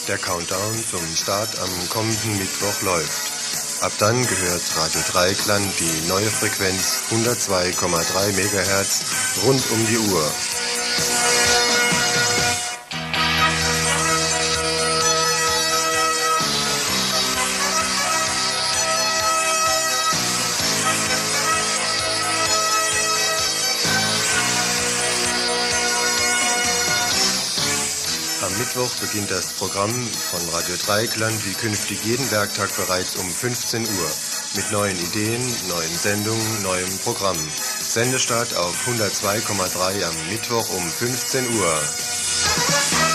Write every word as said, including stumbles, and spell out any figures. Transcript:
Der Countdown zum Start am kommenden Mittwoch läuft. Ab dann gehört Radio Dreieckland die neue Frequenz hundertzwei Komma drei Megahertz rund um die Uhr. Am Mittwoch beginnt das Programm von Radio Dreieckland wie künftig jeden Werktag bereits um fünfzehn Uhr mit neuen Ideen, neuen Sendungen, neuem Programm. Sendestart auf hundertzwei Komma drei am Mittwoch um fünfzehn Uhr.